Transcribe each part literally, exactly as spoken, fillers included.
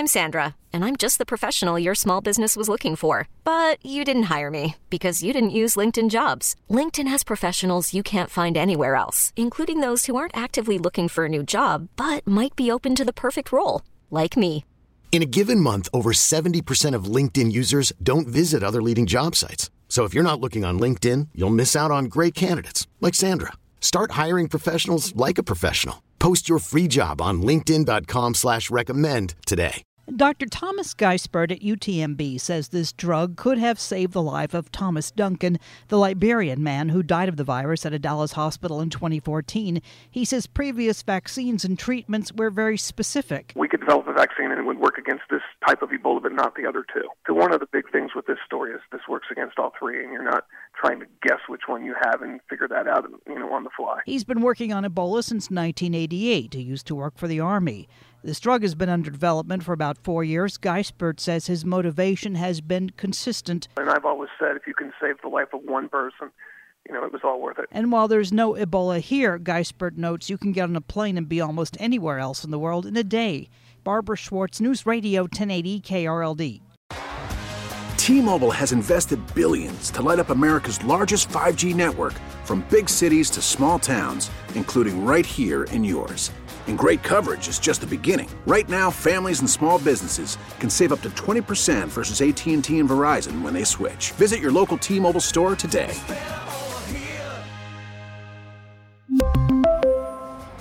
I'm Sandra, and I'm just the professional your small business was looking for. But you didn't hire me because you didn't use LinkedIn Jobs. LinkedIn has professionals you can't find anywhere else, including those who aren't actively looking for a new job, but might be open to the perfect role, like me. In a given month, over seventy percent of LinkedIn users don't visit other leading job sites. So if you're not looking on LinkedIn, you'll miss out on great candidates like Sandra. Start hiring professionals like a professional. Post your free job on linkedin.com slash recommend today. Doctor Thomas Geisbert at U T M B says this drug could have saved the life of Thomas Duncan, the Liberian man who died of the virus at a Dallas hospital in twenty fourteen. He says previous vaccines and treatments were very specific. We could develop a vaccine and it would work against this type of Ebola, but not the other two. So one of the big things with this story is this works against all three, and you're not trying to guess which one you have and figure that out, you know, on the fly. He's been working on Ebola since nineteen eighty-eight. He used to work for the Army. This drug has been under development for about four years. Geisbert says his motivation has been consistent. And I've always said if you can save the life of one person, you know, it was all worth it. And while there's no Ebola here, Geisbert notes you can get on a plane and be almost anywhere else in the world in a day. Barbara Schwartz, News Radio ten eighty K R L D. T-Mobile has invested billions to light up America's largest five G network, from big cities to small towns, including right here in yours. And great coverage is just the beginning. Right now, families and small businesses can save up to twenty percent versus A T and T and Verizon when they switch. Visit your local T-Mobile store today.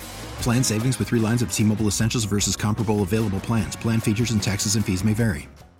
Plan savings with three lines of T-Mobile Essentials versus comparable available plans. Plan features and taxes and fees may vary.